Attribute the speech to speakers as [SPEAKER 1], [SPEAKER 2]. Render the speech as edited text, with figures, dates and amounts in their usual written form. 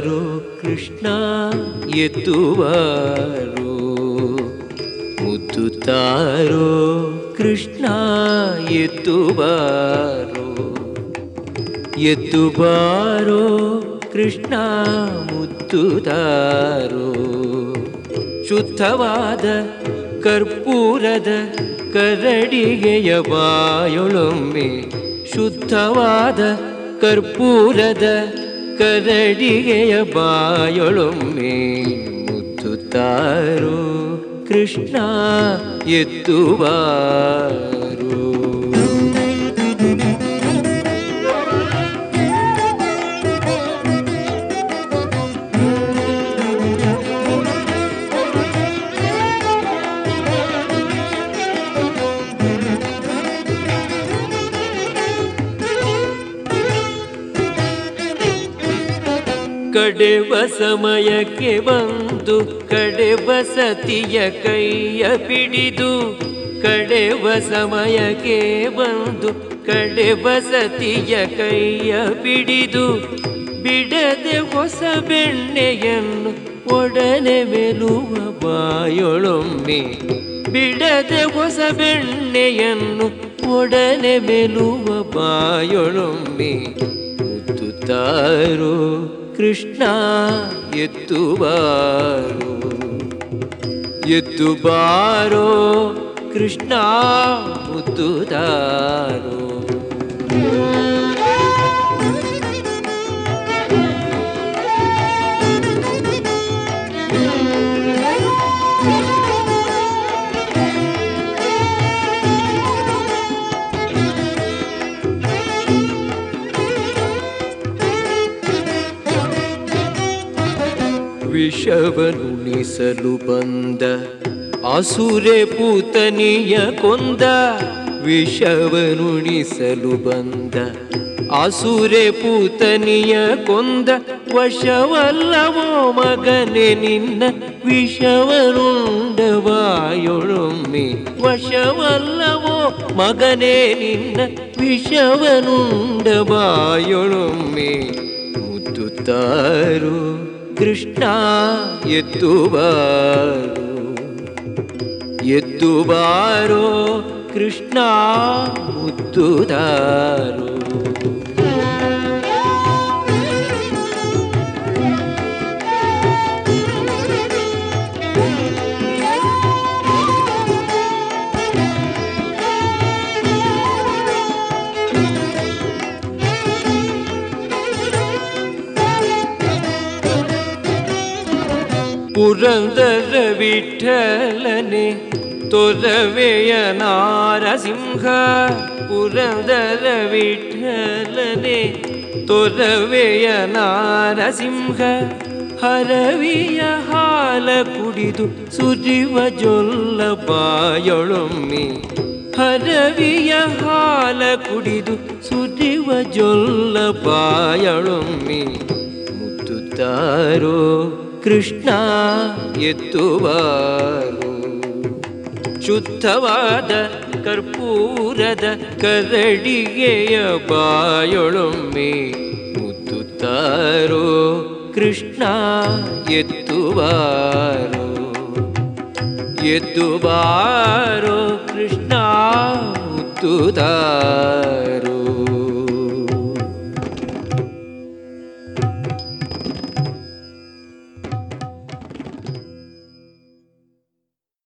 [SPEAKER 1] ಬಾರೋ ಕೃಷ್ಣ ಎದ್ದು ಬಾರೋ, ಮುದ್ದು ತಾರೋ ಕೃಷ್ಣ ಎದ್ದು ಬಾರೋ, ಎದ್ದು ಬಾರೋ ಕೃಷ್ಣ ಮುದ್ದು ತಾರೋ. ಶುದ್ಧವಾದ ಕರ್ಪೂರದ ಕರಡಿಗೆಯ ಬಾಯೊಳೊಮ್ಮೆ, ಶುದ್ಧವಾದ ಕರ್ಪೂರದ ಕರಡಿಗೆಯ ಬಾಯೊಳೊಮ್ಮೆ, ಮುದ್ದು ತಾರೋ ಕೃಷ್ಣ ಎದ್ದು ಬಾರೋ. ಕಡೆವ ಸಮಯಕ್ಕೆ ಬಂದು ಕಡೆವ ಸತಿಯ ಕೈಯ ಪಿಡಿದು, ಕಡೆವ ಸಮಯಕ್ಕೆ ಬಂದು ಕಡೆವ ಸತಿಯ ಕೈಯ ಪಿಡಿದು, ಬಿಡದೆ ಹೊಸ ಬೆಣ್ಣೆಯನ್ನು ಒಡನೆ ಮೆಲುವ ಬಾಯೊಳೊಮ್ಮೆ, ಬಿಡದೆ ಹೊಸ ಬೆಣ್ಣೆಯನ್ನು ಒಡನೆ ಮೆಲುವ ಬಾಯೊಳೊಮ್ಮೆ, ಮುದ್ದು ತಾರೋ ಕೃಷ್ಣ ಎದ್ದು ಬಾರೋ, ಎದ್ದು ಬಾರೋ ಕೃಷ್ಣ ಮುದ್ದು ತಾರೋ. ವಿಷವನುಣಿಸಲು ಬಂದ ಆಸುರೆ ಪೂತನಿಯ ಕೊಂದ, ವಿಷವನುಣಿಸಲು ಬಂದ ಆಸುರೆ ಪೂತನಿಯ ಕೊಂದ, ವಶವಲ್ಲವೋ ಮಗನೆ ನಿನ್ನ ವಿಷವನುಂಡ ಬಾಯೊಳೊಮ್ಮೆ, ವಶವಲ್ಲವೋ ಮಗನೆ ನಿನ್ನ ವಿಷವನುಂಡ ಬಾಯೊಳೊಮ್ಮೆ, ಮುದ್ದು ತಾರೋ ಕೃಷ್ಣ ಎದ್ದು ಬಾರೋ, ಎದ್ದು ಬಾರೋ ಕೃಷ್ಣ ಮುದ್ದು ತಾರೋ. ಪುರಂದರ ವಿಠಲನೆ ತೊರವೆಯ ನಾರಸಿಂಹ, ಪುರಂದರ ವಿಠಲನೆ ತೊರವೆಯ ನಾರಸಿಂಹ, ಹರವಿಯ ಹಾಲ ಕುಡಿದು ಸುರಿವ ಜೊಲ್ಲ ಬಾಯೊಳೊಮ್ಮೆ, ಹರವಿಯ ಹಾಲ ಕುಡಿದು ಸುರಿವ ಜೊಲ್ಲ ಬಾಯೊಳೊಮ್ಮೆ, ಮುದ್ದು ತಾರೋ ಕೃಷ್ಣ ಎದ್ದು ಬಾರೋ. ಶುದ್ಧವಾದ ಕರ್ಪೂರದ ಕರಡಿಗೆಯ ಬಾಯೊಳೊಮ್ಮೆ, ಮುದ್ದು ತಾರೋ ಕೃಷ್ಣ ಎದ್ದು ಬಾರೋ, ಎದ್ದು ಬಾರೋ ಕೃಷ್ಣ ಮುದ್ದು ತಾರೋ.